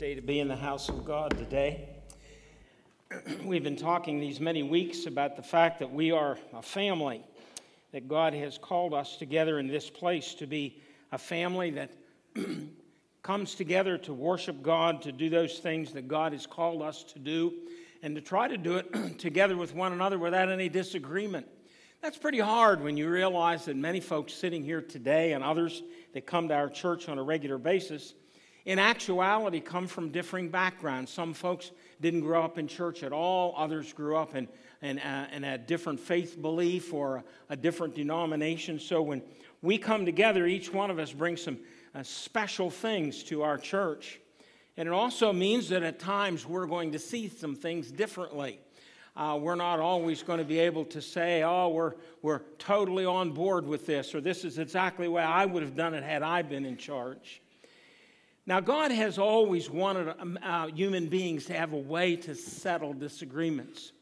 Day to be in the house of God today. We've been talking these many weeks about the fact that we are a family, that God has called us together in this place to be a family that comes together to worship God, to do those things that God has called us to do, and to try to do it together with one another without any disagreement. That's pretty hard when you realize that many folks sitting here today and others that come to our church on a regular basis in actuality come from differing backgrounds. Some folks didn't grow up in church at all. Others grew up in a different faith belief or a different denomination. So when we come together, each one of us brings some special things to our church. And it also means that at times we're going to see some things differently. We're not always going to be able to say, oh, we're totally on board with this, or this is exactly the way I would have done it had I been in charge. Now, God has always wanted human beings to have a way to settle disagreements.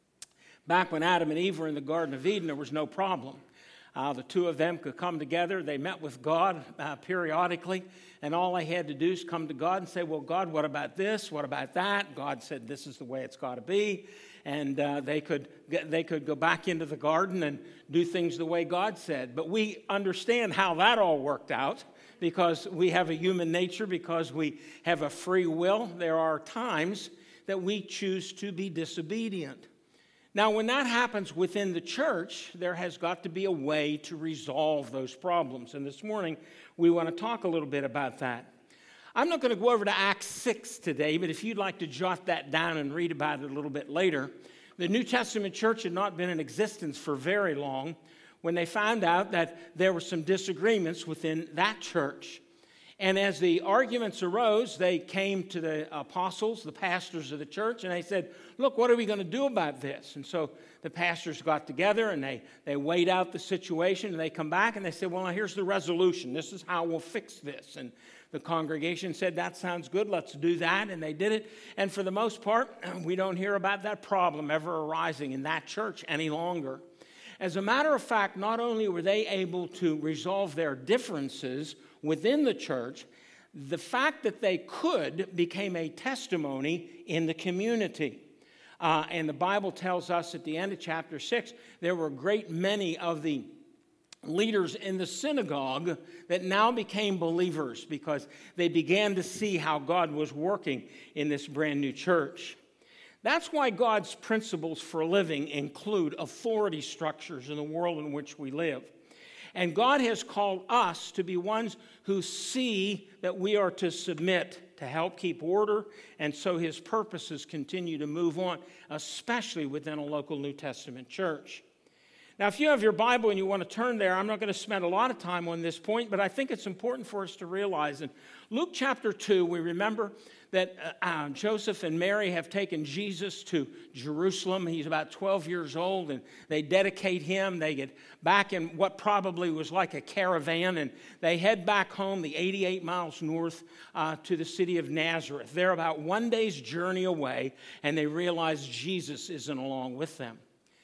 Back when Adam and Eve were in the Garden of Eden, there was no problem. The two of them could come together. They met with God periodically, and all they had to do is come to God and say, well, God, what about this? What about that? God said, this is the way it's got to be. And they could go back into the garden and do things the way God said. But we understand how that all worked out. Because we have a human nature, because we have a free will, there are times that we choose to be disobedient. Now, when that happens within the church, there has got to be a way to resolve those problems. And this morning, we want to talk a little bit about that. I'm not going to go over to Acts 6 today, but if you'd like to jot that down and read about it a little bit later, the New Testament church had not been in existence for very long when they found out that there were some disagreements within that church. And as the arguments arose, they came to the apostles, the pastors of the church, and they said, look, what are we going to do about this? And so the pastors got together and they weighed out the situation, and they come back and they said, well, now here's the resolution. This is how we'll fix this. And the congregation said, that sounds good, let's do that. And they did it. And for the most part, we don't hear about that problem ever arising in that church any longer. As a matter of fact, not only were they able to resolve their differences within the church, the fact that they could became a testimony in the community. And the Bible tells us at the end of chapter 6, there were a great many of the leaders in the synagogue that now became believers because they began to see how God was working in this brand new church. That's why God's principles for living include authority structures in the world in which we live. And God has called us to be ones who see that we are to submit, to help keep order, and so His purposes continue to move on, especially within a local New Testament church. Now, if you have your Bible and you want to turn there, I'm not going to spend a lot of time on this point, but I think it's important for us to realize in Luke chapter 2, we remember that Joseph and Mary have taken Jesus to Jerusalem. He's about 12 years old, and they dedicate him. They get back in what probably was like a caravan, and they head back home, the 88 miles north to the city of Nazareth. They're about one day's journey away, and they realize Jesus isn't along with them.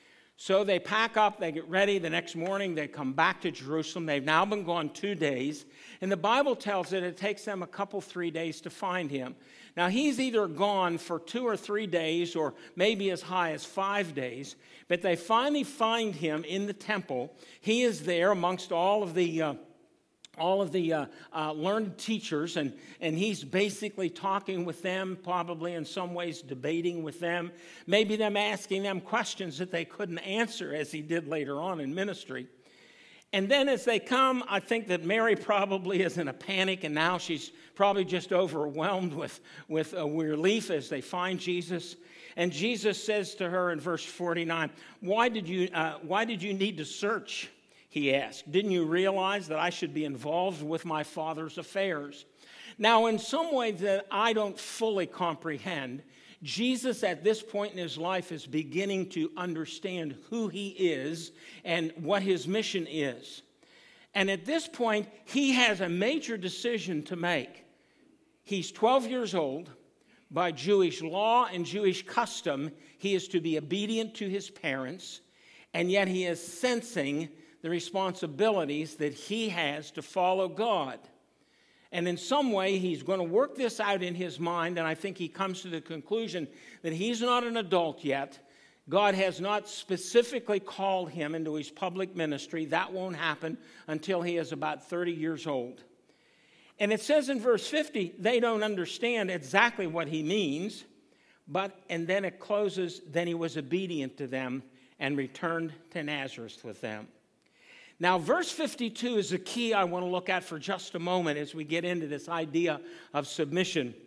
So they pack up, they get ready. The next morning, they come back to Jerusalem. They've now been gone 2 days. And the Bible tells that it takes them 3 days to find him. Now, he's either gone for 2 or 3 days or maybe as high as 5 days. But they finally find him in the temple. He is there amongst all of the learned teachers, and he's basically talking with them, probably in some ways debating with them, maybe them asking them questions that they couldn't answer, as he did later on in ministry. And then as they come, I think that Mary probably is in a panic, and now she's probably just overwhelmed with relief as they find Jesus. And Jesus says to her in verse 49, why did you need to search? He asked, didn't you realize that I should be involved with my Father's affairs? Now, in some ways that I don't fully comprehend, Jesus at this point in his life is beginning to understand who he is and what his mission is. And at this point, he has a major decision to make. He's 12 years old. By Jewish law and Jewish custom, he is to be obedient to his parents, and yet he is sensing the responsibilities that he has to follow God. And in some way, he's going to work this out in his mind, and I think he comes to the conclusion that he's not an adult yet. God has not specifically called him into his public ministry. That won't happen until he is about 30 years old. And it says in verse 50, they don't understand exactly what he means, and then it closes, then he was obedient to them and returned to Nazareth with them. Now, verse 52 is the key I want to look at for just a moment as we get into this idea of submission.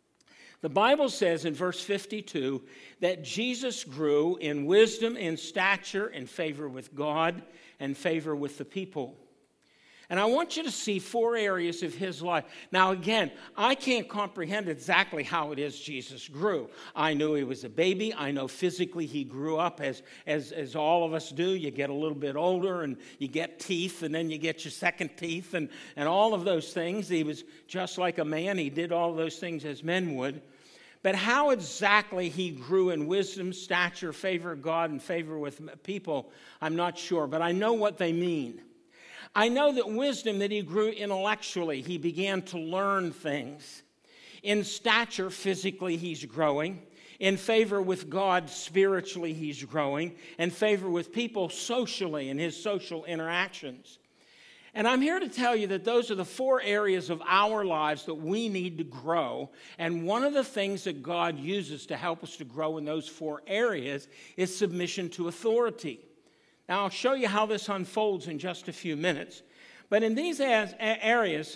The Bible says in verse 52 that Jesus grew in wisdom, in stature, in favor with God, and favor with the people. And I want you to see 4 areas of his life. Now, again, I can't comprehend exactly how it is Jesus grew. I knew he was a baby. I know physically he grew up as all of us do. You get a little bit older and you get teeth, and then you get your second teeth and all of those things. He was just like a man. He did all those things as men would. But how exactly he grew in wisdom, stature, favor of God, and favor with people, I'm not sure. But I know what they mean. I know that wisdom, that he grew intellectually. He began to learn things. In stature, physically, he's growing. In favor with God, spiritually, he's growing. In favor with people, socially, in his social interactions. And I'm here to tell you that those are the 4 areas of our lives that we need to grow. And one of the things that God uses to help us to grow in those 4 areas is submission to authority. Now, I'll show you how this unfolds in just a few minutes. But in these areas,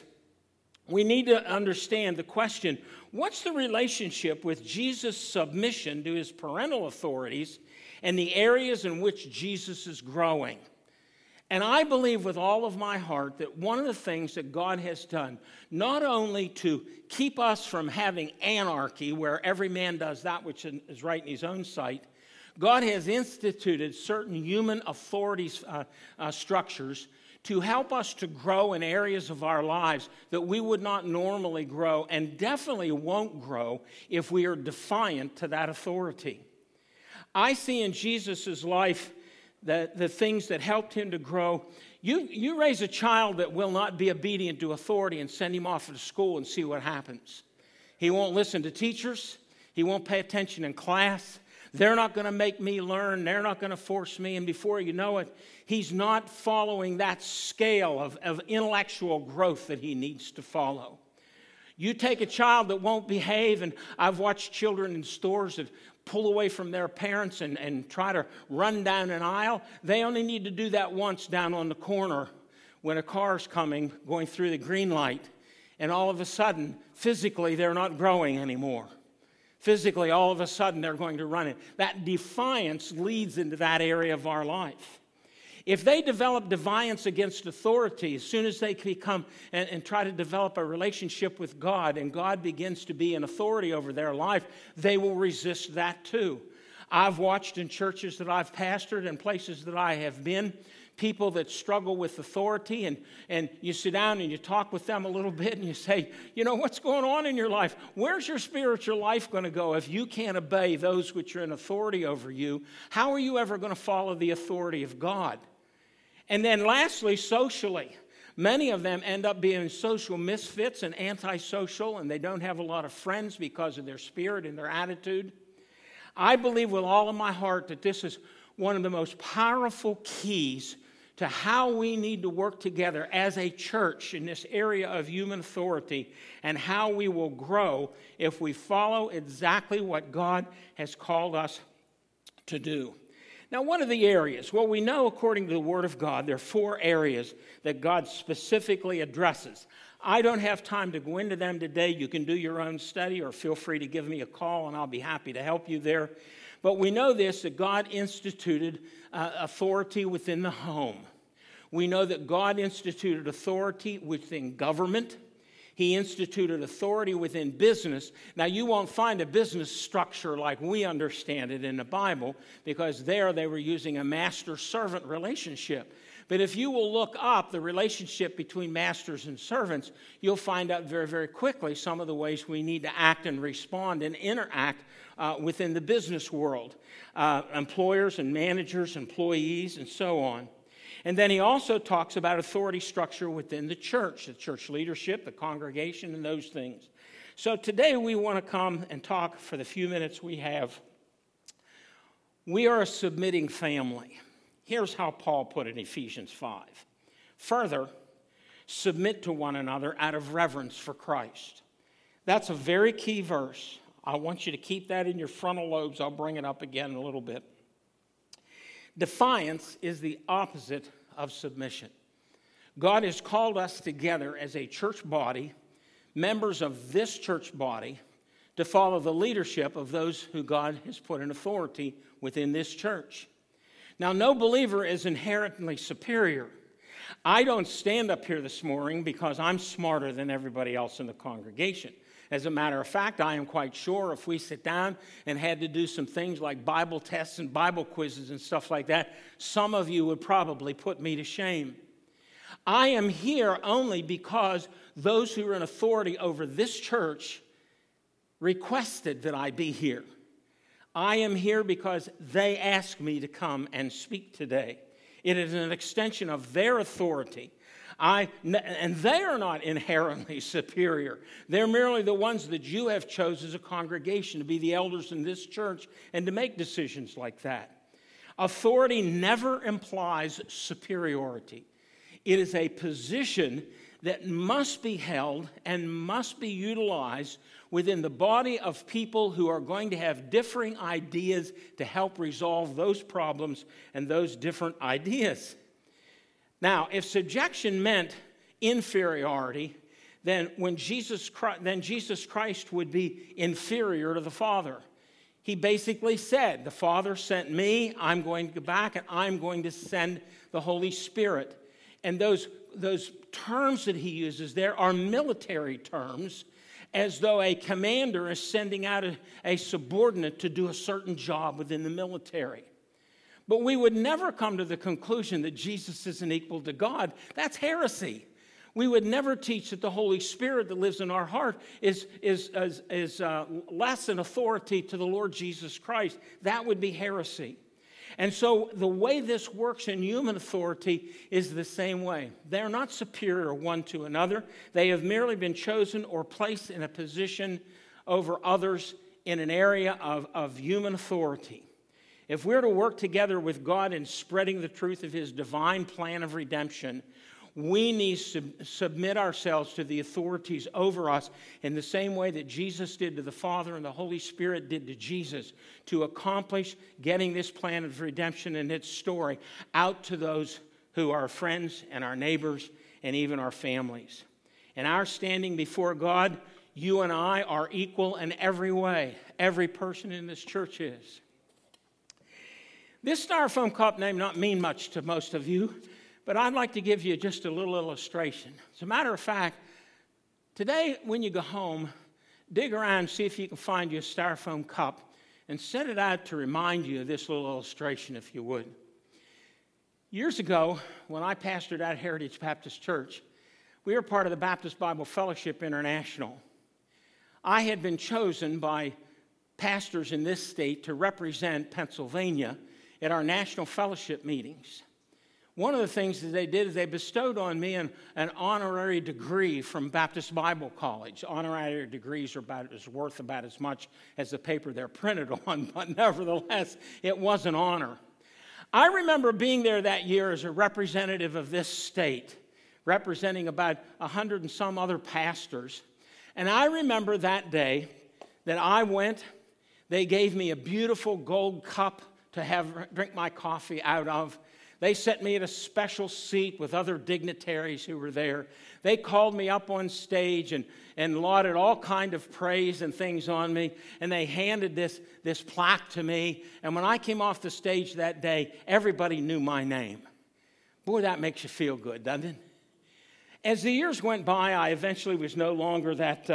we need to understand the question, what's the relationship with Jesus' submission to his parental authorities and the areas in which Jesus is growing? And I believe with all of my heart that one of the things that God has done, not only to keep us from having anarchy where every man does that which is right in his own sight, God has instituted certain human authorities structures to help us to grow in areas of our lives that we would not normally grow and definitely won't grow if we are defiant to that authority. I see in Jesus' life the things that helped him to grow. You raise a child that will not be obedient to authority and send him off to school and see what happens. He won't listen to teachers. He won't pay attention in class. They're not going to make me learn. They're not going to force me. And before you know it, he's not following that scale of intellectual growth that he needs to follow. You take a child that won't behave, and I've watched children in stores that pull away from their parents and try to run down an aisle. They only need to do that once down on the corner when a car's coming, going through the green light. And all of a sudden, physically, they're not growing anymore. Physically, all of a sudden, they're going to run it. That defiance leads into that area of our life. If they develop defiance against authority, as soon as they become and try to develop a relationship with God, and God begins to be an authority over their life, they will resist that too. I've watched in churches that I've pastored and places that I have been, people that struggle with authority, and you sit down and you talk with them a little bit and you say, what's going on in your life? Where's your spiritual life going to go if you can't obey those which are in authority over you? How are you ever going to follow the authority of God? And then lastly, socially. Many of them end up being social misfits and antisocial, and they don't have a lot of friends because of their spirit and their attitude. I believe with all of my heart that this is one of the most powerful keys to how we need to work together as a church in this area of human authority, and how we will grow if we follow exactly what God has called us to do. Now, what are the areas? Well, we know according to the Word of God, there are 4 areas that God specifically addresses. I don't have time to go into them today. You can do your own study, or feel free to give me a call and I'll be happy to help you there. But we know this, that God instituted authority within the home. We know that God instituted authority within government. He instituted authority within business. Now, you won't find a business structure like we understand it in the Bible, because there they were using a master-servant relationship. But if you will look up the relationship between masters and servants, you'll find out very, very quickly some of the ways we need to act and respond and interact within the business world. Employers and managers, employees, and so on. And then he also talks about authority structure within the church leadership, the congregation, and those things. So today we want to come and talk for the few minutes we have. We are a submitting family. Here's how Paul put it in Ephesians 5. Further, submit to one another out of reverence for Christ. That's a very key verse. I want you to keep that in your frontal lobes. I'll bring it up again in a little bit. Defiance is the opposite of submission. God has called us together as a church body, members of this church body, to follow the leadership of those who God has put in authority within this church. Now, no believer is inherently superior. I don't stand up here this morning because I'm smarter than everybody else in the congregation. As a matter of fact, I am quite sure if we sit down and had to do some things like Bible tests and Bible quizzes and stuff like that, some of you would probably put me to shame. I am here only because those who are in authority over this church requested that I be here. I am here because they asked me to come and speak today. It is an extension of their authority. And they are not inherently superior. They're merely the ones that you have chosen as a congregation to be the elders in this church and to make decisions like that. Authority never implies superiority. It is a position that must be held and must be utilized within the body of people who are going to have differing ideas to help resolve those problems and those different ideas. Now, if subjection meant inferiority, then Jesus Christ would be inferior to the Father. He basically said, the Father sent me, I'm going to go back, and I'm going to send the Holy Spirit. And those terms that he uses there are military terms, as though a commander is sending out a subordinate to do a certain job within the military. But we would never come to the conclusion that Jesus isn't equal to God. That's heresy. We would never teach that the Holy Spirit that lives in our heart is less in authority to the Lord Jesus Christ. That would be heresy. And so the way this works in human authority is the same way. They're not superior one to another. They have merely been chosen or placed in a position over others in an area of human authority. If we're to work together with God in spreading the truth of his divine plan of redemption, we need to submit ourselves to the authorities over us in the same way that Jesus did to the Father and the Holy Spirit did to Jesus, to accomplish getting this plan of redemption and its story out to those who are friends and our neighbors and even our families. In our standing before God, you and I are equal in every way. Every person in this church is. This Styrofoam cup may not mean much to most of you, but I'd like to give you just a little illustration. As a matter of fact, today when you go home, dig around and see if you can find you a Styrofoam cup and set it out to remind you of this little illustration, if you would. Years ago, when I pastored at Heritage Baptist Church, we were part of the Baptist Bible Fellowship International. I had been chosen by pastors in this state to represent Pennsylvania at our national fellowship meetings. One of the things that they did is they bestowed on me an honorary degree from Baptist Bible College. Honorary degrees are worth about as much as the paper they're printed on, but nevertheless, it was an honor. I remember being there that year as a representative of this state, representing about 100 and some other pastors. And I remember that day that I went, they gave me a beautiful gold cup to drink my coffee out of. They set me at a special seat with other dignitaries who were there. They called me up on stage and lauded all kind of praise and things on me. And they handed this plaque to me. And when I came off the stage that day, everybody knew my name. Boy, that makes you feel good, doesn't it? As the years went by, I eventually was no longer that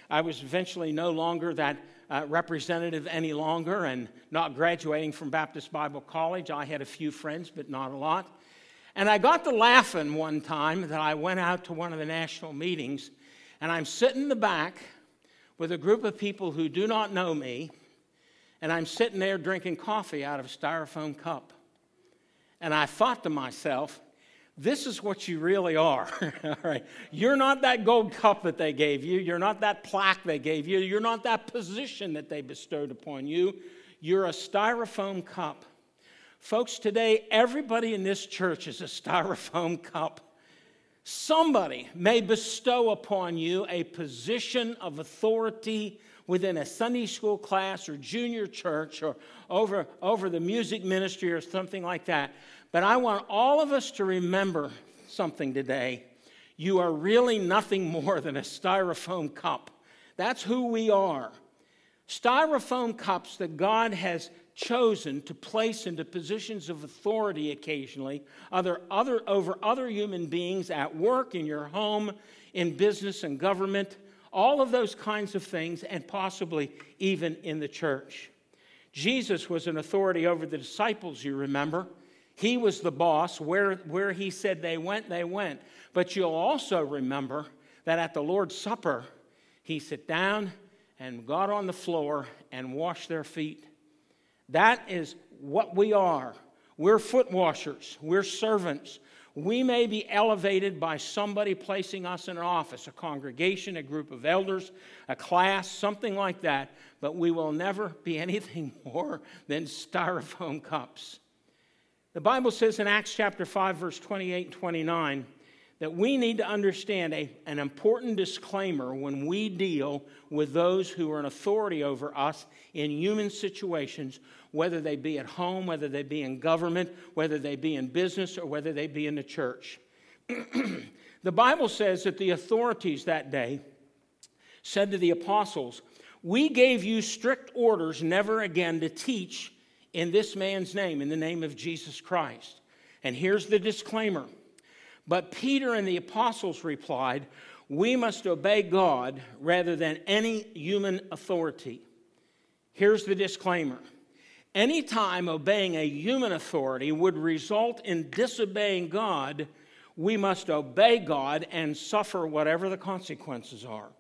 representative any longer, and not graduating from Baptist Bible College. I had a few friends, but not a lot. And I got to laughing one time that I went out to one of the national meetings, and I'm sitting in the back with a group of people who do not know me, and I'm sitting there drinking coffee out of a Styrofoam cup. And I thought to myself, this is what you really are. All right. You're not that gold cup that they gave you. You're not that plaque they gave you. You're not that position that they bestowed upon you. You're a styrofoam cup. Folks, today, everybody in this church is a styrofoam cup. Somebody may bestow upon you a position of authority within a Sunday school class or junior church or over the music ministry or something like that. But I want all of us to remember something today. You are really nothing more than a styrofoam cup. That's who we are. Styrofoam cups that God has chosen to place into positions of authority occasionally over other human beings at work, in your home, in business and government, all of those kinds of things, and possibly even in the church. Jesus was an authority over the disciples, you remember. He was the boss. Where he said they went, they went. But you'll also remember that at the Lord's Supper, he sat down and got on the floor and washed their feet. That is what we are. We're foot washers. We're servants. We may be elevated by somebody placing us in an office, a congregation, a group of elders, a class, something like that, but we will never be anything more than styrofoam cups. The Bible says in Acts chapter 5, verse 28 and 29, that we need to understand an important disclaimer when we deal with those who are an authority over us in human situations, whether they be at home, whether they be in government, whether they be in business, or whether they be in the church. The Bible says that the authorities that day said to the apostles, "We gave you strict orders never again to teach in this man's name, in the name of Jesus Christ." And here's the disclaimer. But Peter and the apostles replied, "We must obey God rather than any human authority." Here's the disclaimer. Anytime obeying a human authority would result in disobeying God, we must obey God and suffer whatever the consequences are.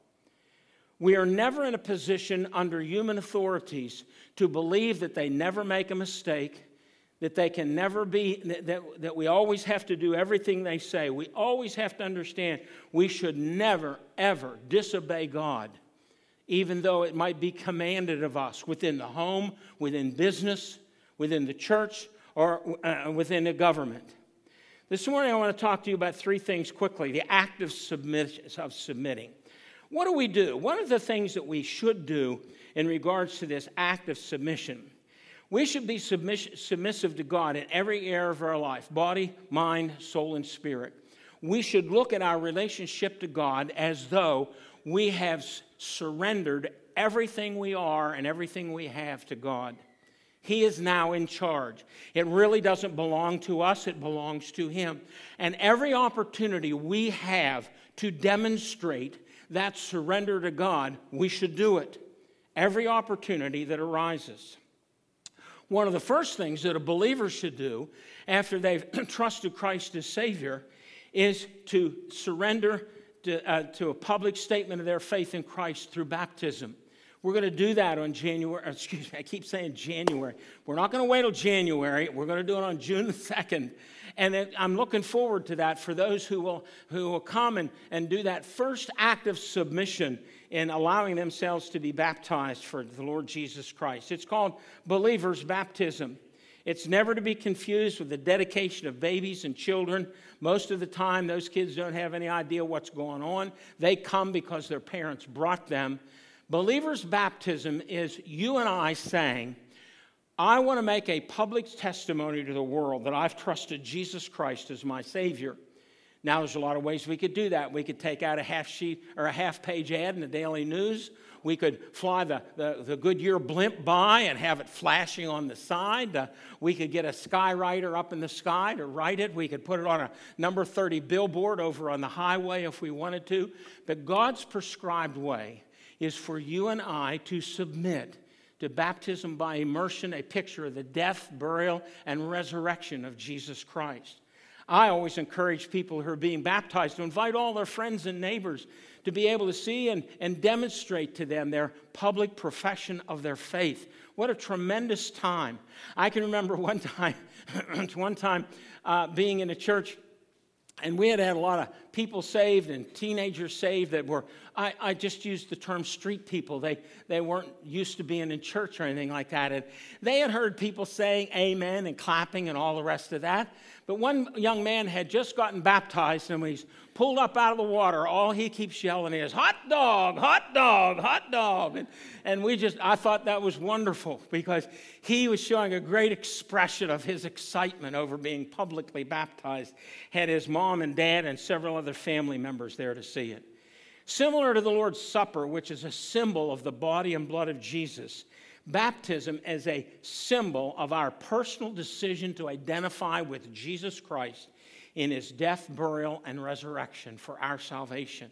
We are never in a position under human authorities to believe that they never make a mistake, that they can never be, that we always have to do everything they say. We always have to understand we should never, ever disobey God, even though it might be commanded of us within the home, within business, within the church, or within the government. This morning I want to talk to you about three things quickly. The act of submitting. What do we do? What are the things that we should do in regards to this act of submission? We should be submissive to God in every area of our life, body, mind, soul, and spirit. We should look at our relationship to God as though we have surrendered everything we are and everything we have to God. He is now in charge. It really doesn't belong to us, it belongs to Him. And every opportunity we have to demonstrate that surrender to God, we should do it. Every opportunity that arises. One of the first things that a believer should do after they've trusted Christ as Savior is to surrender to a public statement of their faith in Christ through baptism. We're going to do that on I keep saying January. We're not going to wait till January. We're going to do it on June 2nd. And I'm looking forward to that for those who will come and do that first act of submission in allowing themselves to be baptized for the Lord Jesus Christ. It's called believer's baptism. It's never to be confused with the dedication of babies and children. Most of the time, those kids don't have any idea what's going on. They come because their parents brought them. Believer's baptism is you and I saying, I want to make a public testimony to the world that I've trusted Jesus Christ as my Savior. Now, there's a lot of ways we could do that. We could take out a half-sheet or a half-page ad in the Daily News. We could fly the Goodyear blimp by and have it flashing on the side. We could get a skywriter up in the sky to write it. We could put it on a number 30 billboard over on the highway if we wanted to. But God's prescribed way is for you and I to submit to baptism by immersion, a picture of the death, burial, and resurrection of Jesus Christ. I always encourage people who are being baptized to invite all their friends and neighbors to be able to see and demonstrate to them their public profession of their faith. What a tremendous time. I can remember one time being in a church And we had a lot of people saved and teenagers saved that were, I just used the term street people. They weren't used to being in church or anything like that. And they had heard people saying amen and clapping and all the rest of that. But one young man had just gotten baptized, and when he's pulled up out of the water, all he keeps yelling is, hot dog, hot dog, hot dog. And I thought that was wonderful because he was showing a great expression of his excitement over being publicly baptized. Had his mom and dad and several other family members there to see it. Similar to the Lord's Supper, which is a symbol of the body and blood of Jesus, baptism is a symbol of our personal decision to identify with Jesus Christ in his death, burial, and resurrection for our salvation.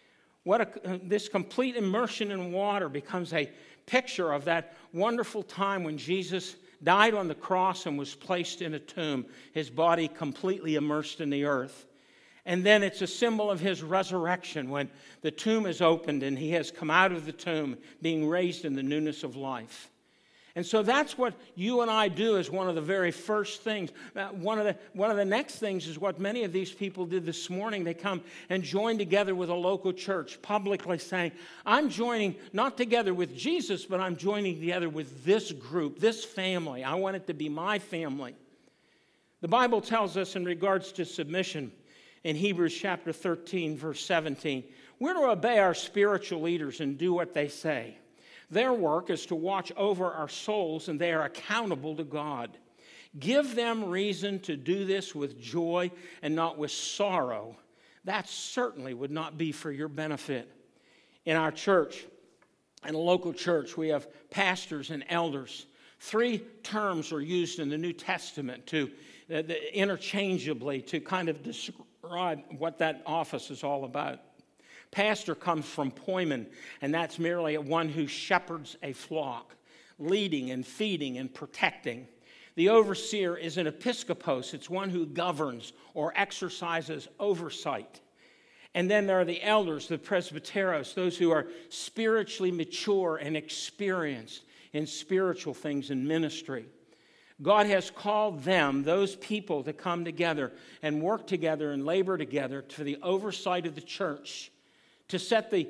This complete immersion in water becomes a picture of that wonderful time when Jesus died on the cross and was placed in a tomb, his body completely immersed in the earth. And then it's a symbol of his resurrection when the tomb is opened and he has come out of the tomb, being raised in the newness of life. And so that's what you and I do as one of the very first things. One of the next things is what many of these people did this morning. They come and join together with a local church, publicly saying, I'm joining not together with Jesus, but I'm joining together with this group, this family. I want it to be my family. The Bible tells us in regards to submission, in Hebrews chapter 13, verse 17, we're to obey our spiritual leaders and do what they say. Their work is to watch over our souls, and they are accountable to God. Give them reason to do this with joy and not with sorrow. That certainly would not be for your benefit. In our church, in a local church, we have pastors and elders. 3 terms are used in the New Testament interchangeably to kind of describe what that office is all about. Pastor comes from poimen, and that's merely one who shepherds a flock, leading and feeding and protecting. The overseer is an episkopos. It's one who governs or exercises oversight. And then there are the elders, the presbyteros, those who are spiritually mature and experienced in spiritual things and ministry. God has called them, those people, to come together and work together and labor together for the oversight of the church, to set the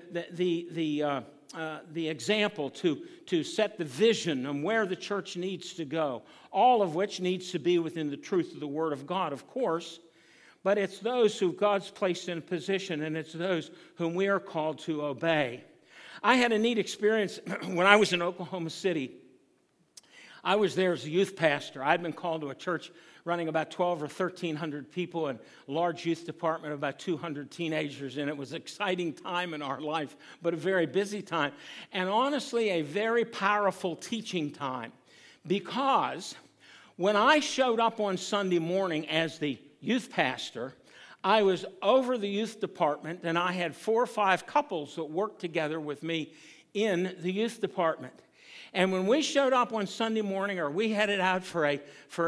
example, to set the vision on where the church needs to go, all of which needs to be within the truth of the Word of God, of course, but it's those who God's placed in a position, and it's those whom we are called to obey. I had a neat experience when I was in Oklahoma City. I was there as a youth pastor. I'd been called to a church running about 1,200 or 1,300 people and a large youth department of about 200 teenagers, and it was an exciting time in our life, but a very busy time, and honestly, a very powerful teaching time, because when I showed up on Sunday morning as the youth pastor, I was over the youth department, and I had 4 or 5 couples that worked together with me in the youth department. And when we showed up on Sunday morning, or we headed out for an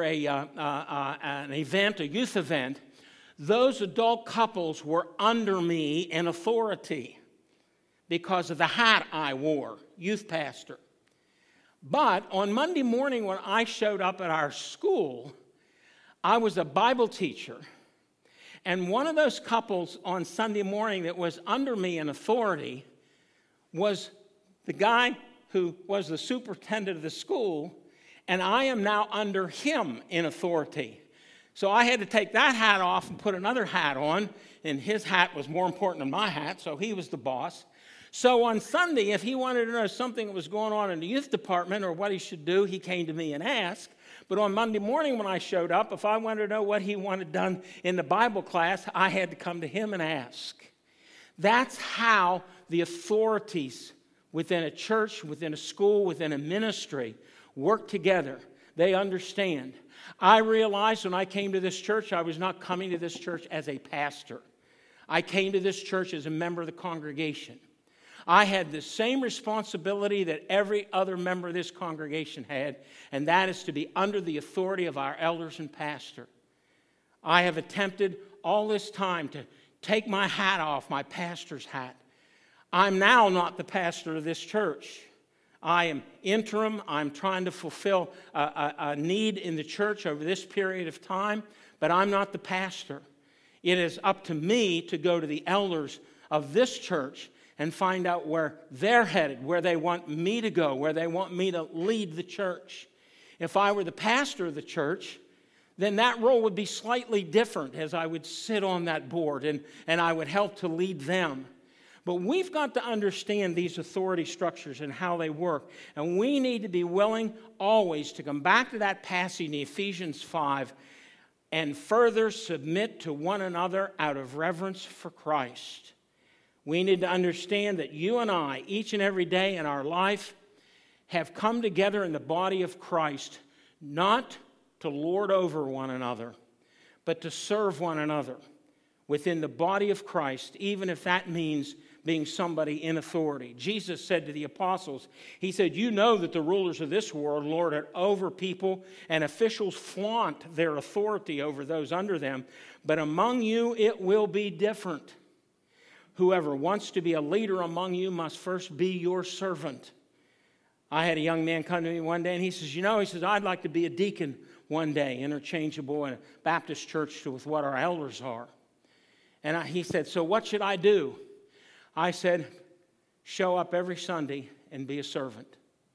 event, a youth event, those adult couples were under me in authority because of the hat I wore, youth pastor. But on Monday morning when I showed up at our school, I was a Bible teacher. And one of those couples on Sunday morning that was under me in authority was the guy who was the superintendent of the school, and I am now under him in authority. So I had to take that hat off and put another hat on, and his hat was more important than my hat, so he was the boss. So on Sunday, if he wanted to know something that was going on in the youth department or what he should do, he came to me and asked. But on Monday morning when I showed up, if I wanted to know what he wanted done in the Bible class, I had to come to him and ask. That's how the authorities within a church, within a school, within a ministry work together. They understand. I realized when I came to this church, I was not coming to this church as a pastor. I came to this church as a member of the congregation. I had the same responsibility that every other member of this congregation had, and that is to be under the authority of our elders and pastor. I have attempted all this time to take my hat off, my pastor's hat. I'm now not the pastor of this church. I am interim. I'm trying to fulfill a need in the church over this period of time, but I'm not the pastor. It is up to me to go to the elders of this church and find out where they're headed, where they want me to go, where they want me to lead the church. If I were the pastor of the church, then that role would be slightly different, as I would sit on that board and I would help to lead them. But we've got to understand these authority structures and how they work. And we need to be willing always to come back to that passage in Ephesians 5 and further submit to one another out of reverence for Christ. We need to understand that you and I, each and every day in our life, have come together in the body of Christ, not to lord over one another, but to serve one another within the body of Christ, even if that means being somebody in authority. Jesus said to the apostles, he said, you know that the rulers of this world lord it over people, and officials flaunt their authority over those under them, but among you it will be different. Whoever wants to be a leader among you must first be your servant. I had a young man come to me one day, and he says, I'd like to be a deacon one day, interchangeable in a Baptist church with what our elders are. And he said, so what should I do? I said, show up every Sunday and be a servant.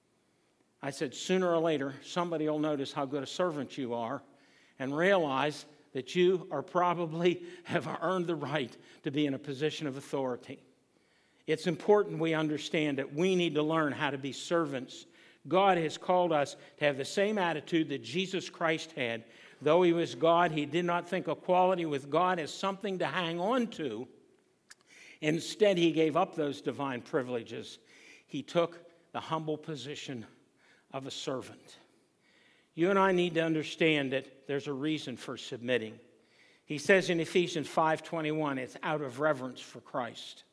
I said, sooner or later, somebody will notice how good a servant you are and realize that you are probably have earned the right to be in a position of authority. It's important we understand that we need to learn how to be servants. God has called us to have the same attitude that Jesus Christ had. Though he was God, he did not think equality with God as something to hang on to. Instead, he gave up those divine privileges. He took the humble position of a servant. You and I need to understand that there's a reason for submitting. He says in Ephesians 5:21, it's out of reverence for Christ.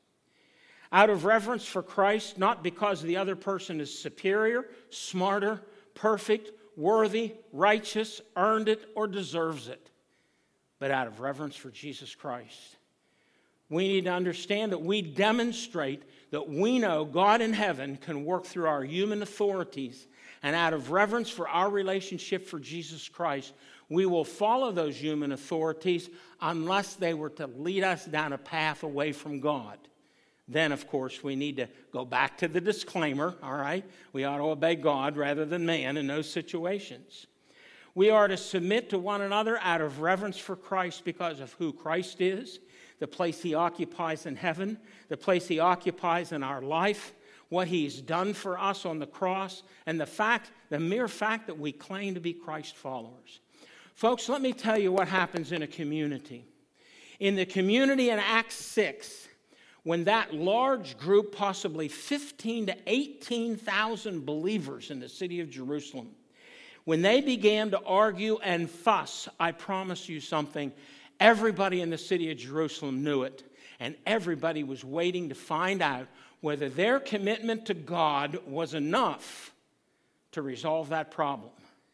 Out of reverence for Christ, not because the other person is superior, smarter, perfect, worthy, righteous, earned it, or deserves it, but out of reverence for Jesus Christ. We need to understand that we demonstrate that we know God in heaven can work through our human authorities, and out of reverence for our relationship for Jesus Christ, we will follow those human authorities unless they were to lead us down a path away from God. Then, of course, we need to go back to the disclaimer, all right? We ought to obey God rather than man in those situations. We are to submit to one another out of reverence for Christ because of who Christ is, the place he occupies in heaven, the place he occupies in our life, what he's done for us on the cross, and the mere fact that we claim to be Christ followers. Folks, let me tell you what happens in a community. In the community in Acts 6, when that large group, possibly 15 to 18,000 believers in the city of Jerusalem, when they began to argue and fuss, I promise you something, everybody in the city of Jerusalem knew it, and everybody was waiting to find out whether their commitment to God was enough to resolve that problem.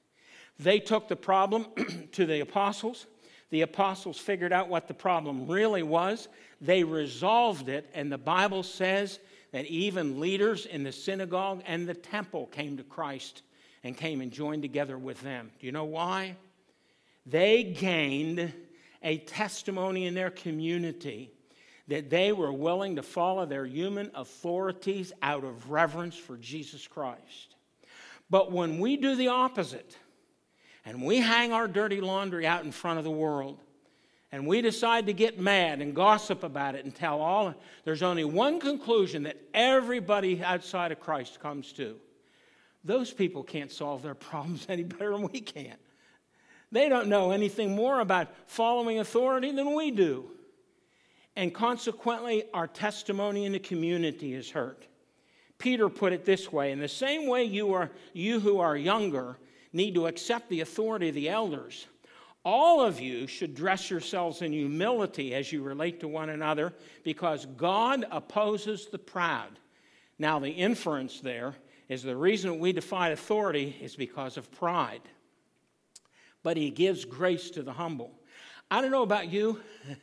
They took the problem to the apostles. The apostles figured out what the problem really was. They resolved it, and the Bible says that even leaders in the synagogue and the temple came to Christ and came and joined together with them. Do you know why? They gained a testimony in their community that they were willing to follow their human authorities out of reverence for Jesus Christ. But when we do the opposite, and we hang our dirty laundry out in front of the world, and we decide to get mad and gossip about it and tell all, there's only one conclusion that everybody outside of Christ comes to. Those people can't solve their problems any better than we can. They don't know anything more about following authority than we do. And consequently, our testimony in the community is hurt. Peter put it this way, in the same way you who are younger need to accept the authority of the elders, all of you should dress yourselves in humility as you relate to one another, because God opposes the proud. Now, the inference there is the reason we defy authority is because of pride. But he gives grace to the humble. I don't know about you.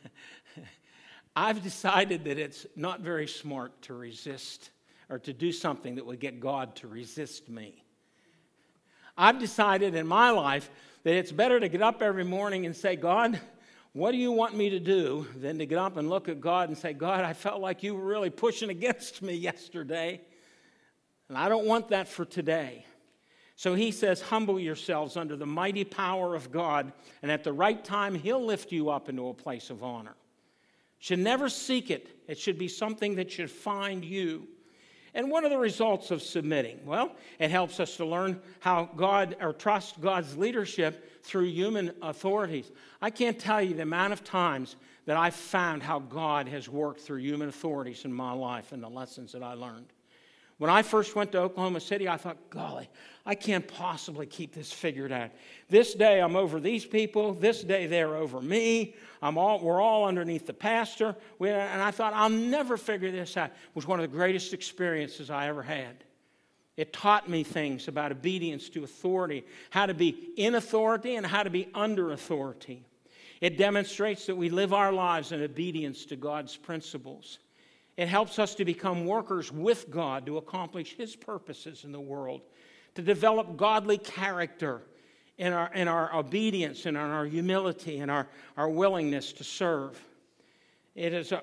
I've decided that it's not very smart to resist or to do something that would get God to resist me. I've decided in my life that it's better to get up every morning and say, God, what do you want me to do than to get up and look at God and say, God, I felt like you were really pushing against me yesterday, and I don't want that for today. So he says, humble yourselves under the mighty power of God, and at the right time, he'll lift you up into a place of honor. Should never seek it. It should be something that should find you. And what are the results of submitting? Well, it helps us to learn how trust God's leadership through human authorities. I can't tell you the amount of times that I've found how God has worked through human authorities in my life and the lessons that I learned. When I first went to Oklahoma City, I thought, golly, I can't possibly keep this figured out. This day I'm over these people. This day they're over me. We're all underneath the pastor. And I thought, I'll never figure this out. It was one of the greatest experiences I ever had. It taught me things about obedience to authority, how to be in authority and how to be under authority. It demonstrates that we live our lives in obedience to God's principles. It helps us to become workers with God to accomplish His purposes in the world, to develop godly character in our obedience and in our humility and our willingness to serve. It is,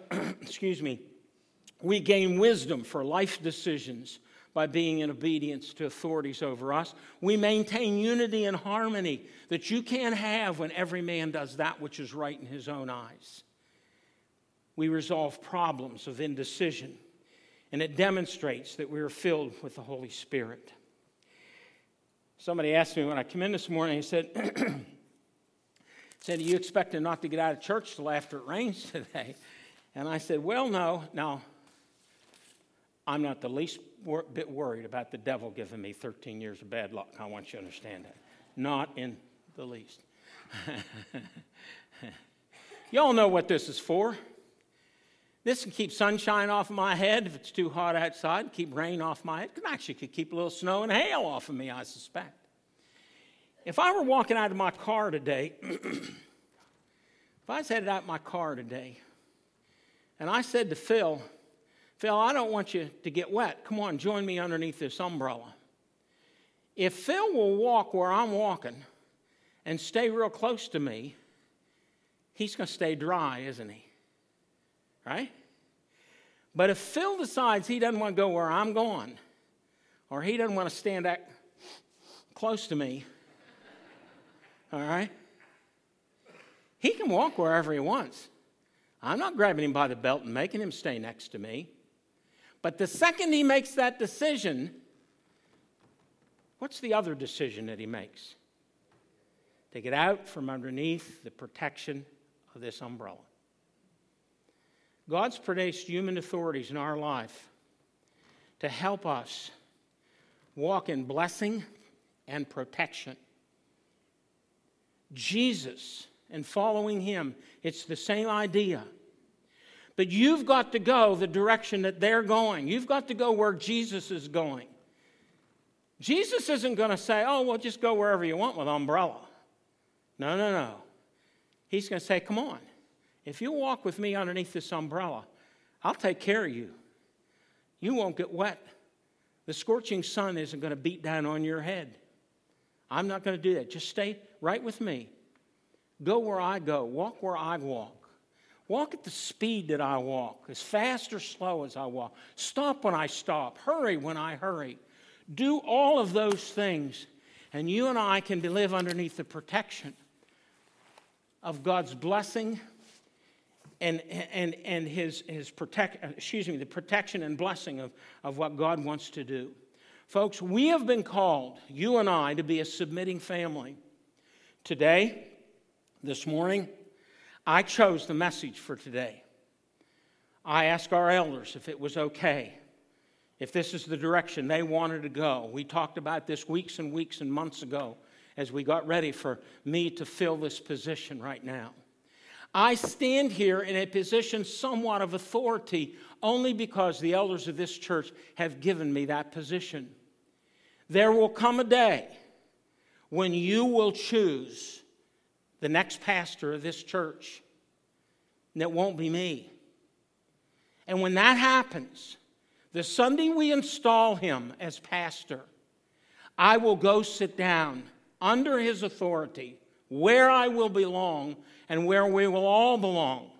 we gain wisdom for life decisions by being in obedience to authorities over us. We maintain unity and harmony that you can't have when every man does that which is right in his own eyes. We resolve problems of indecision, and it demonstrates that we are filled with the Holy Spirit. Somebody asked me when I came in this morning, he said, are you expecting not to get out of church till after it rains today? And I said, well, no, I'm not the least bit worried about the devil giving me 13 years of bad luck. I want you to understand that. Not in the least. Y'all know what this is for. This can keep sunshine off of my head if it's too hot outside, keep rain off my head. It actually could keep a little snow and hail off of me, I suspect. If I were walking out of my car today, if I was headed out in my car today, and I said to Phil, I don't want you to get wet. Come on, join me underneath this umbrella. If Phil will walk where I'm walking and stay real close to me, he's going to stay dry, isn't he? Right? But if Phil decides he doesn't want to go where I'm going, or he doesn't want to stand that close to me, all right, he can walk wherever he wants. I'm not grabbing him by the belt and making him stay next to me. But the second he makes that decision, what's the other decision that he makes? To get out from underneath the protection of this umbrella. God's produced human authorities in our life to help us walk in blessing and protection. Jesus and following Him, it's the same idea. But you've got to go the direction that they're going. You've got to go where Jesus is going. Jesus isn't going to say, oh, well, just go wherever you want with an umbrella. No. He's going to say, come on. If you walk with me underneath this umbrella, I'll take care of you. You won't get wet. The scorching sun isn't going to beat down on your head. I'm not going to do that. Just stay right with me. Go where I go. Walk where I walk. Walk at the speed that I walk, as fast or slow as I walk. Stop when I stop. Hurry when I hurry. Do all of those things, and you and I can live underneath the protection of God's blessing and the protection and blessing of what God wants to do. Folks, we have been called, you and I, to be a submitting family. Today, this morning, I chose the message for today. I asked our elders if it was okay, if this is the direction they wanted to go. We talked about this weeks and weeks and months ago as we got ready for me to fill this position right now. I stand here in a position somewhat of authority only because the elders of this church have given me that position. There will come a day when you will choose the next pastor of this church, and it won't be me. And when that happens, the Sunday we install him as pastor, I will go sit down under his authority where I will belong and where we will all belong.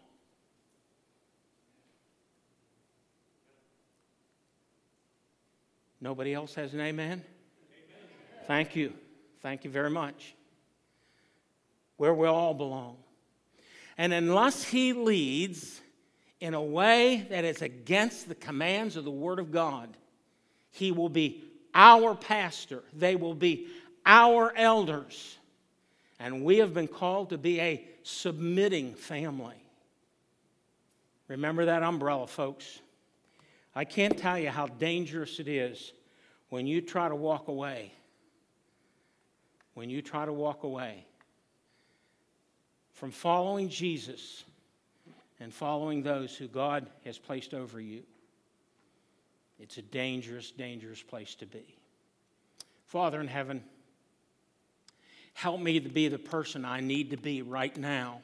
Nobody else has an amen? Amen. Thank you. Thank you very much. Where we all belong. And unless He leads in a way that is against the commands of the Word of God, He will be our pastor. They will be our elders. And we have been called to be a submitting family. Remember that umbrella, folks. I can't tell you how dangerous it is when you try to walk away. When you try to walk away from following Jesus and following those who God has placed over you. It's a dangerous, dangerous place to be. Father in heaven, help me to be the person I need to be right now.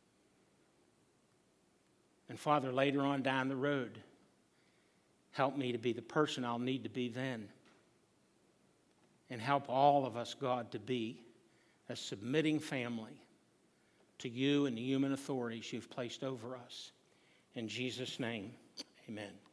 And Father, later on down the road, help me to be the person I'll need to be then. And help all of us, God, to be a submitting family to you and the human authorities you've placed over us. In Jesus' name, amen.